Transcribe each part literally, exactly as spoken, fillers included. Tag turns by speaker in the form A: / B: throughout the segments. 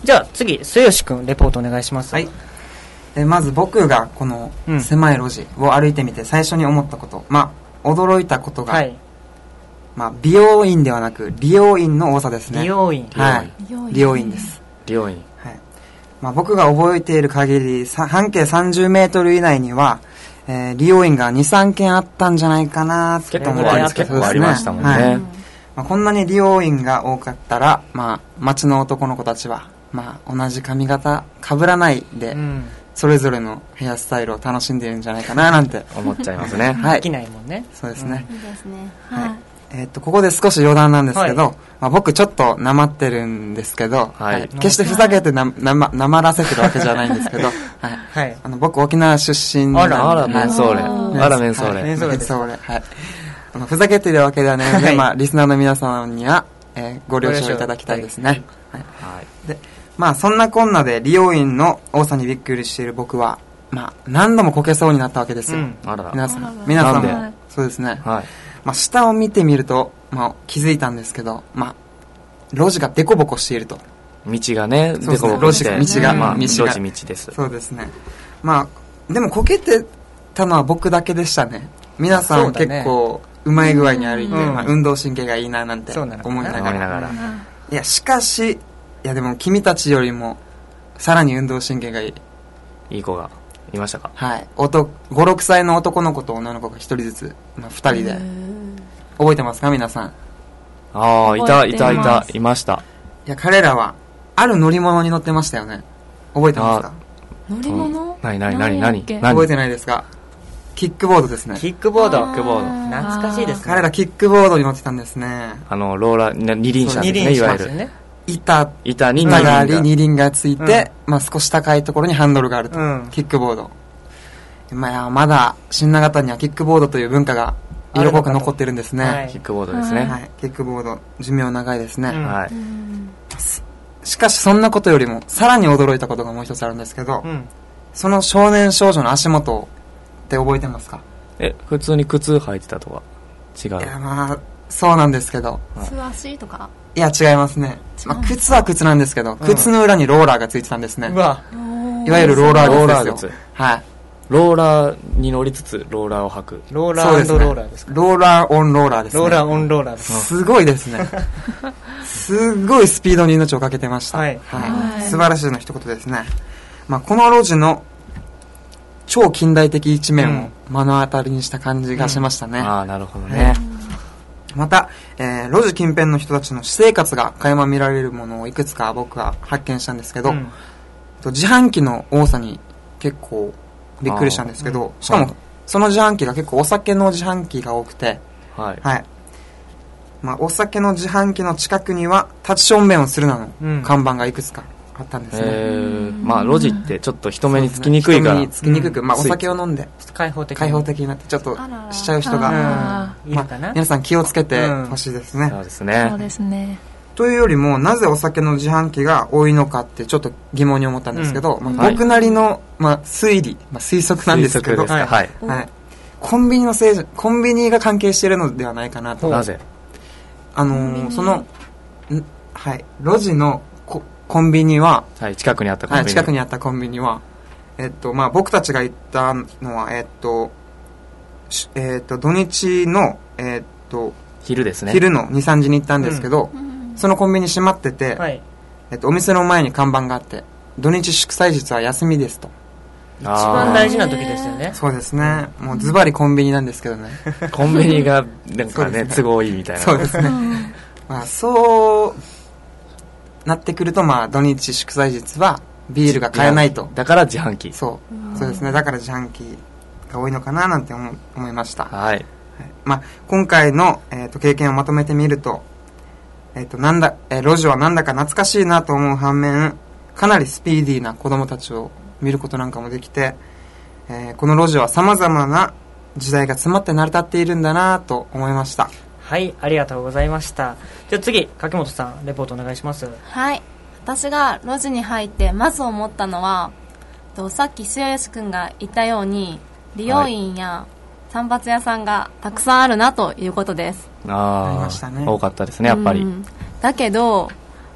A: じゃあ次末吉くんレポートお願いします。
B: はい。でまず僕がこの狭い路地を歩いてみて最初に思ったこと、まあ驚いたことが、はい、まあ、美容院ではなく利用院の多さですね。
A: 利用院、
B: はい、利用院です。
C: 利用院、
B: はい。まあ、僕が覚えている限り半径さんじゅうメートル以内には、えー、利用院がにさんけんあったんじゃないかなと思ってます。
C: 結構ありましたもんね。はい。
B: まあ、こんなに利用院が多かったら、まあ、町の男の子たちは、まあ、同じ髪型被らないで、うん、それぞれのヘアスタイルを楽しんでいるんじゃないかななんて
C: 思っちゃいますね。
A: はい。できないもんね。
B: そうですね。
D: いいですね。
B: はい。えー、っとここで少し余談なんですけど、はい、まあ、僕ちょっとなまってるんですけど、はいはい、決してふざけてな、なま、なまらせてるわけじゃないんですけど、はいはい、あの僕沖縄出身なんで、
C: あらあらメンソーレ、あらメンソーレ、
B: メンソーレ、はい、あのふざけてるわけではないので、はい、まあリスナーの皆さんには、えー、ご了承いただきたいですね。はいはいはい、でまあそんなこんなで利用員の多さにびっくりしている僕は、まあ何度もこけそうになったわけですよ。うん、あらら皆さん皆さんもそうですね。はい。まあ、下を見てみると、まあ、気づいたんですけど、まあ、路地がデコボコしていると。
C: 道がね、デコボコして、
B: 路地が、まあ、
C: 道が、路地道です。
B: そうですね。まあ、でもこけてたのは僕だけでしたね。皆さん結構うまい具合に歩いて、うんまあ、運動神経がいいななんて思いながら。いや、しかし、いやでも君たちよりも、さらに運動神経がいい。
C: いい子が。いましたか。
B: はい。ご、ろくさいの男の子と女の子がひとりずつ、まあ、ふたりで。覚えてますか皆さん。
C: ああ、いた、いた、いた、いました。
B: いや、彼らは、ある乗り物に乗ってましたよね。覚えてますか。
D: 乗り物、
C: なになになになに
B: 覚えてないですか。キックボードですね。
A: キックボード。
C: キックボー
A: ド。懐かしいですね。
B: 彼らキックボードに乗ってたんですね。
C: あの、ローラー、二輪車ですね、いわゆる。
B: 板、
C: 板に
B: 板があり、二輪がついて、うん、まあ少し高いところにハンドルがあると。うん、キックボード。まあ、まだ新長田にはキックボードという文化が色濃く残ってるんですね。
C: はい、キックボードですね、
B: はい、キックボード寿命長いですね、うんはい、しかしそんなことよりもさらに驚いたことがもう一つあるんですけど、うん、その少年少女の足元って覚えてますか。
C: え普通に靴履いてたとか違う。
B: いやまあそうなんですけど
D: 素足とか
B: いや違いますね、まあ、靴は靴なんですけど、うん、靴の裏にローラーがついてたんですね。うわいわゆるローラー靴ですよ。はい
C: ローラーに乗りつつローラーを履く。
A: ローラー&ローラーですか。
B: ローラーオンローラーですね。
A: ローラーオンローラーです。
B: すごいですね。すごいスピードに命をかけてました。はい。はい、素晴らしいの一言ですね。まあこの路地の超近代的一面を目の当たりにした感じがしましたね。
C: うんうん、ああなるほどね。
B: また、えー、路地近辺の人たちの私生活が垣間見られるものをいくつか僕は発見したんですけど、うん、自販機の多さに結構びっくりしたんですけど、うん、しかも、はい、その自販機が結構お酒の自販機が多くて、はいはい、まあ、お酒の自販機の近くには立ちしょんべんをするなの看板がいくつかあったんですね。
C: うん、まあ路地ってちょっと人目につきにくいから、ね、
B: 人目につきにくく、うん、まあ、お酒を飲んで
A: 開放的
B: 開放的になってちょっとしちゃう人が、まあ、皆さん気をつけてほしいですね、うん、
C: そうですね。
D: そうですね。
B: というよりもなぜお酒の自販機が多いのかってちょっと疑問に思ったんですけど、うんまあ、僕なりの、まあ、推理、まあ、推測なんですけど、
C: はいはい
B: はい、コンビニのせいコンビニが関係しているのではないかなと。
C: なぜ
B: あのー、そのはい、路地のコ、コンビニは、
C: はい、近くにあったコンビニ、
B: はい、近くにあったコンビニは、えっとまあ、僕たちが行ったのは、えっとえっと土日の、えっと
C: 昼ですね。
B: 昼のに、さんじに行ったんですけど、うんそのコンビニ閉まってて、はいえっと、お店の前に看板があって土日祝祭日は休みですと。
A: 一番大事な時ですよね。
B: そうですね。もうズバリコンビニなんですけどね。
C: コンビニがなんかね都合いいみたいな。
B: そうですね。まあそうなってくるとまあ土日祝祭日はビールが買えないと。
C: だから自販機。
B: そうそうですね。だから自販機が多いのかななんて思思いました。
C: はい。はい、
B: まあ今回の、えー、と経験をまとめてみると。えっと、なんだ、えー、路地はなんだか懐かしいなと思う反面、かなりスピーディーな子供たちを見ることなんかもできて、えー、この路地は様々な時代が詰まって成り立っているんだなと思いました。
A: はい、ありがとうございました。じゃあ次、柿本さん、レポートお願いします。
D: はい、私が路地に入ってまず思ったのは、とさっき末吉くんが言ったように、美容院や散髪屋さんがたくさんあるなということです。
C: ああ、ありましたね。多かったですねやっぱり、うん、
D: だけど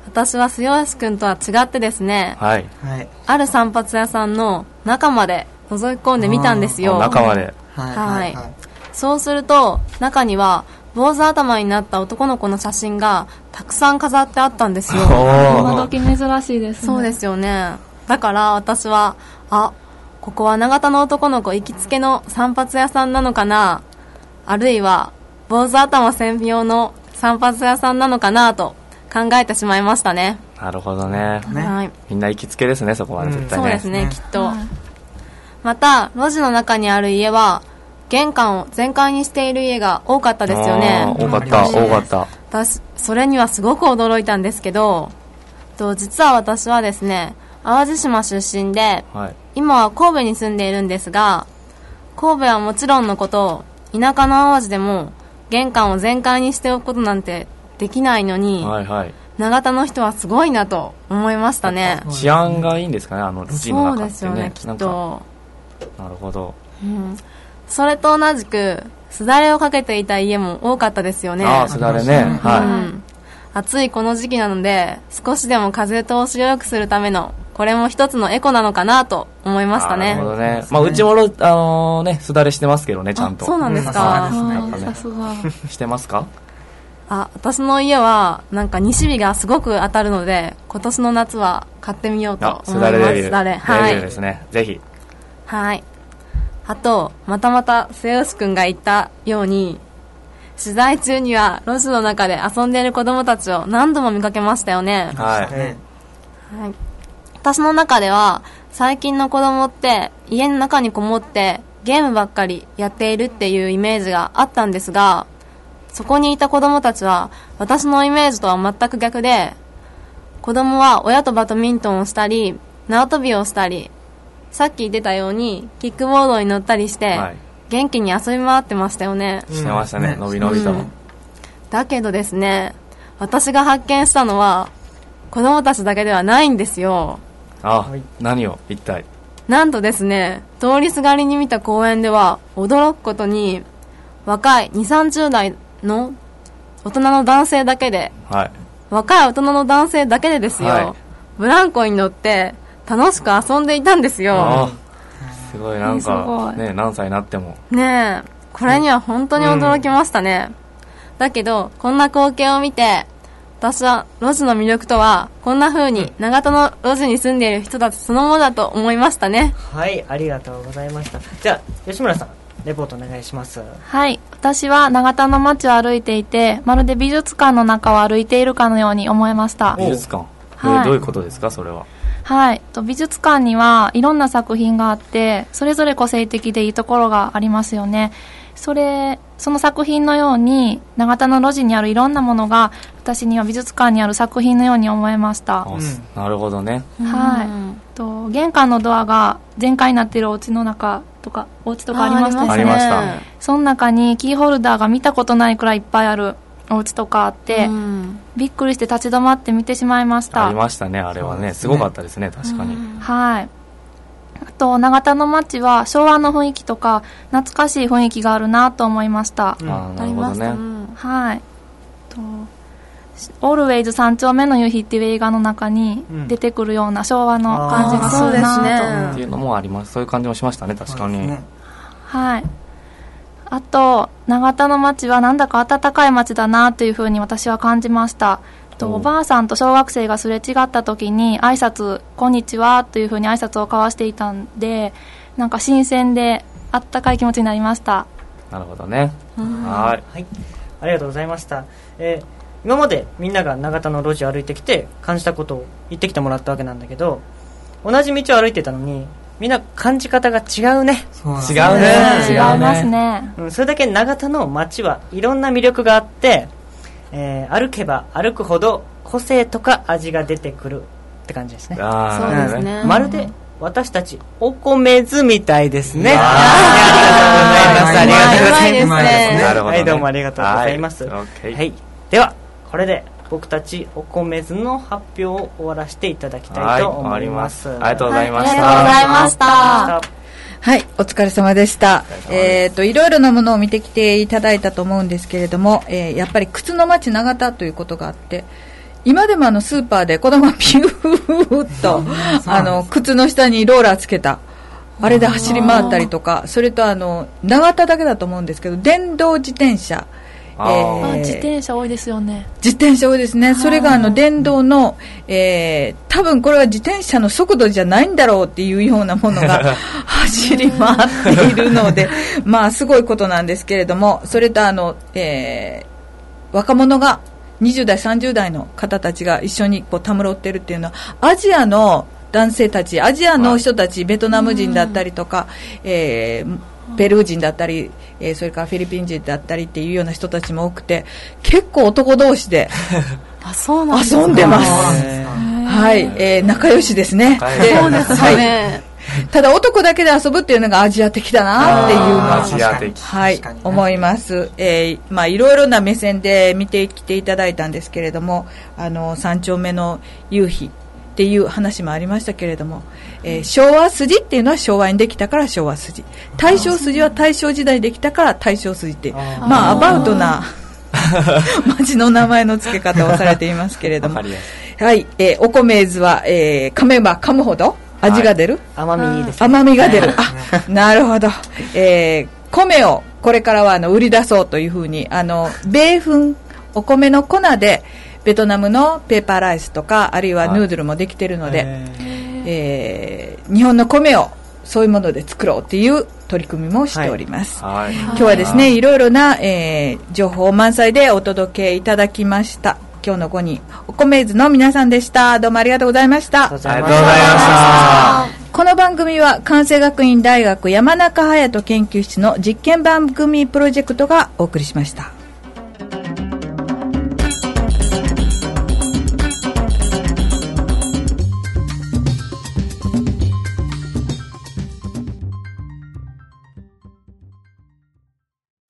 D: 私は末吉くんとは違ってですね、
C: はい。
B: はい。
D: ある散髪屋さんの中まで覗き込んでみたんですよ。
C: 中まで。
B: はい。
D: はいはい、そうすると中には坊主頭になった男の子の写真がたくさん飾ってあったんですよ。
E: 今時珍しいですね。
D: そうですよね。だから私は、あ、ここは長田の男の子行きつけの散髪屋さんなのかな、あるいは坊主頭専用の散髪屋さんなのかなと考えてしまいましたね。
C: なるほどね。
D: はい、
C: みんな行きつけですね、そこはね、絶対ね。
D: そうですね、きっと。また路地の中にある家は玄関を全開にしている家が多かったですよね。
C: 多かった、多かった。
D: 私それにはすごく驚いたんですけど、と実は私はですね、淡路島出身で、はい、今は神戸に住んでいるんですが、神戸はもちろんのこと、田舎の淡路でも玄関を全開にしておくことなんてできないのに、はいはい、長田の人はすごいなと思いましたね。
C: 治安がいいんですかね、あの路地の中ってね。
D: そうですよね、きっと。
C: なるほど、
D: うん、それと同じくすだれをかけていた家も多かったですよね。
C: ああ、すだれね、はい、うん、
D: 暑いこの時期なので少しでも風通しを良くするためのこれも一つのエコなのかなと思いましたね。
C: なるほどね。まあ、うちも、あのー、ね、すだれしてますけどね、ちゃんと。
D: そうなんですか。
E: さすが。
C: してますか？
D: あ、私の家はなんか西日がすごく当たるので、今年の夏は買ってみようと思います。
C: すだれデビュー。
D: すだれ、
C: はい。デビューですね。ぜひ。
D: はい。あと、またまた末吉くんが言ったように、取材中には路地の中で遊んでいる子供たちを何度も見かけましたよね。
C: はい。
D: はい。私の中では最近の子供って家の中にこもってゲームばっかりやっているっていうイメージがあったんですが、そこにいた子供たちは私のイメージとは全く逆で、子供は親とバドミントンをしたり縄跳びをしたり、さっき言ってたようにキックボードに乗ったりして、はい、元気に遊び回ってましたよね。
C: してましたね、のびのびと、うん、
D: だけどですね、私が発見したのは子供たちだけではないんですよ。
C: あ、はい、何を一体。
D: なんとですね、通りすがりに見た公園では驚くことに若いにじゅう、さんじゅう代の大人の男性だけで、はい、若い大人の男性だけでですよ、はい、ブランコに乗って楽しく遊んでいたんですよ。
C: あ、すごい、なんかね、何歳になっても
D: ねえ、これには本当に驚きましたね、うん、だけどこんな光景を見て私は路地の魅力とはこんな風に長田の路地に住んでいる人たちそのものだと思いましたね。
A: はい、ありがとうございました。じゃあ吉村さん、レポートお願いします。
E: はい、私は長田の街を歩いていて、まるで美術館の中を歩いているかのように思いました。
C: 美術館、はい、どういうことですか、それは。
E: はい、と美術館にはいろんな作品があって、それぞれ個性的でいいところがありますよね。それその作品のように長田の路地にあるいろんなものが私には美術館にある作品のように思えました。
C: うん、なるほどね。
E: はい、と玄関のドアが全開になっているお家の中とかお家とかありましたよね。
C: ありました。
E: その中にキーホルダーが見たことないくらいいっぱいあるお家とかあって、うん、びっくりして立ち止まって見てしまいました。
C: ありましたね、あれはね、すごかったですね、確かに。
E: はい。あと長田の街は昭和の雰囲気とか懐かしい雰囲気があるなと思いました。
C: うん、あ、なるほどね。
E: はい。とオールウェイズ三丁目の夕日っていう映画の中に出てくるような昭和の感じがするなと、
C: ね、っていうのもあります。そういう感じもしましたね、確かに。
E: はい。あと長田の街はなんだか温かい街だなというふうに私は感じました。とおばあさんと小学生がすれ違った時に挨拶こんにちはというふうに挨拶を交わしていたんで、なんか新鮮であったかい気持ちになりました。
C: なるほどね。
A: はい、はい、ありがとうございました。えー、今までみんなが長田の路地を歩いてきて感じたことを言ってきてもらったわけなんだけど、同じ道を歩いてたのにみんな感じ方が違うね。
C: 違うね。
E: 違いますね、
A: うん、それだけ長田の街はいろんな魅力があって、えー、歩けば歩くほど個性とか味が出てくるって感じですね。
C: あ、
D: そうですね、
A: まるで私たちお米図みたいですね。ありがとうございます。ありがとうございます。
C: なるほどね。
A: はい、どうもありがとうございます。
C: はい、
A: はい、ではこれで僕たちお米図の発表を終わらせていただきたいと思います。
C: はい、ありがとうございました。
D: はい、ありがとうございました。
F: はい、お疲れ様でした。えっと、いろいろなものを見てきていただいたと思うんですけれども、えー、やっぱり靴の街長田ということがあって、 今でもあのスーパーで子供がピューッとあの靴の下にローラーつけたあれで走り回ったりとか、それとあの長田だけだと思うんですけど電動自転車、
E: えー、自転車多いですよね。
F: 自転車多いですね。それがあの電動の、えー、多分これは自転車の速度じゃないんだろうっていうようなものが走り回っているのでまあすごいことなんですけれども、それとあの、えー、若者がにじゅう代さんじゅう代の方たちが一緒にこうたむろってるっていうのはアジアの男性たち、アジアの人たち、ベトナム人だったりとか、えー、ペルー人だったり、えー、それからフィリピン人だったりっていうような人たちも多くて、結構男同士で
D: あそうなんです
F: 遊んでます。はい、えー、仲良しですね。
D: そうですね。
F: はい、ただ男だけで遊ぶっていうのがアジア的だなっていうのは、
C: アジア的、
F: はい、ね、思います。えー、まあいろいろな目線で見てきていただいたんですけれども、あの三丁目の夕日っていう話もありましたけれども、えー、昭和筋っていうのは昭和にできたから昭和筋、大正筋は大正時代できたから大正筋っていう、あまあアバウトな町の名前の付け方をされていますけれどもはい、えー、お米酢は、えー、噛めば噛むほど味が出る、
A: はい、甘みいいです、ね、
F: 甘みが出るあなるほど、えー、米をこれからはあの売り出そうというふうにあの米粉お米の粉でベトナムのペーパーライスとかあるいはヌードルもできているので、はい、えー、日本の米をそういうもので作ろうっていう取り組みもしております、はいはい、今日はですねいろいろな、えー、情報満載でお届けいただきました。今日のごにんお米酢の皆さんでした。どうもありがとうございました。
C: ありがとうございました。
F: この番組は関西学院大学山中隼人研究室の実験番組プロジェクトがお送りしました。